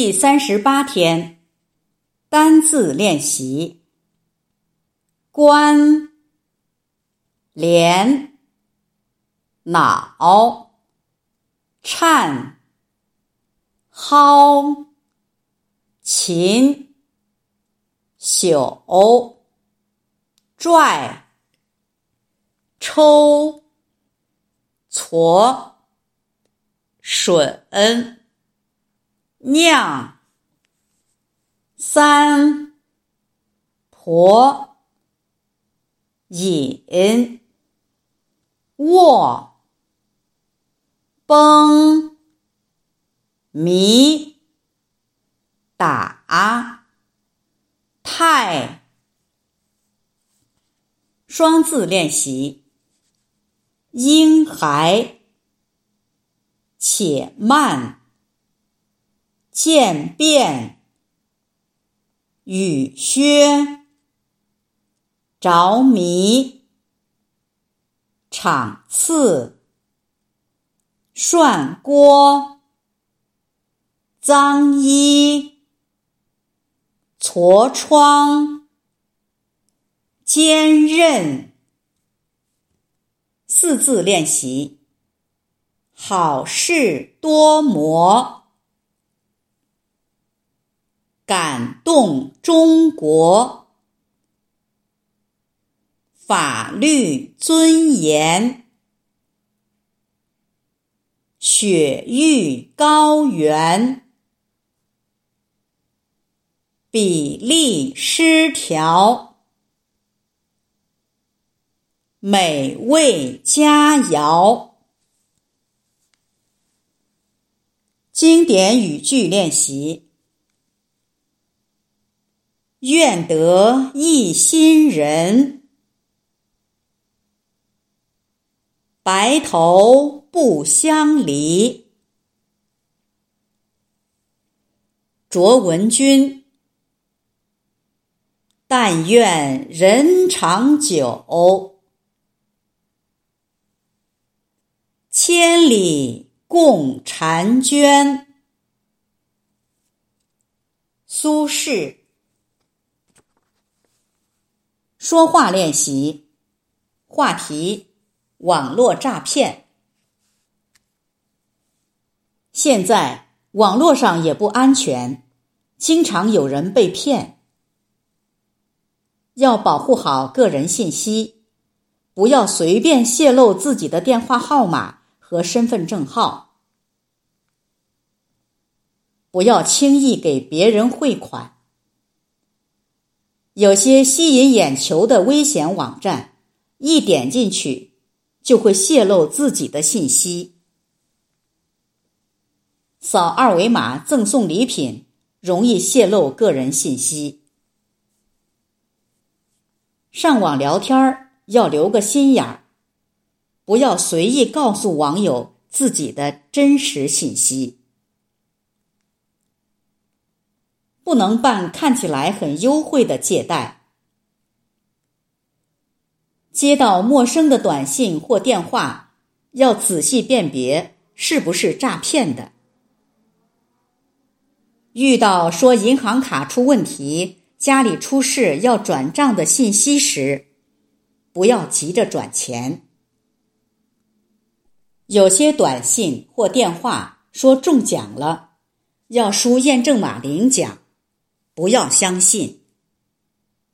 第38天，单字练习。关、连、脑、颤、蒿、擒、朽、拽、抽、撮、吮、酿、三、婆、引、握、崩、迷、打、太。双字练习。婴孩、且慢、渐变、雨靴、着迷、场次、涮锅、脏衣、痤疮、坚韧。四字练习。好事多磨，感动中国，法律尊严，雪域高原，比例失调，美味佳肴。经典语句练习。愿得一心人，白头不相离。卓文君。但愿人长久，千里共婵娟。苏轼。说话练习。话题：网络诈骗。现在网络上也不安全，经常有人被骗。要保护好个人信息，不要随便泄露自己的电话号码和身份证号，不要轻易给别人汇款。有些吸引眼球的危险网站，一点进去就会泄露自己的信息。扫二维码赠送礼品，容易泄露个人信息。上网聊天要留个心眼儿，不要随意告诉网友自己的真实信息。不能办看起来很优惠的借贷。接到陌生的短信或电话，要仔细辨别是不是诈骗的。遇到说银行卡出问题，家里出事要转账的信息时，不要急着转钱。有些短信或电话说中奖了，要输验证码领奖，不要相信。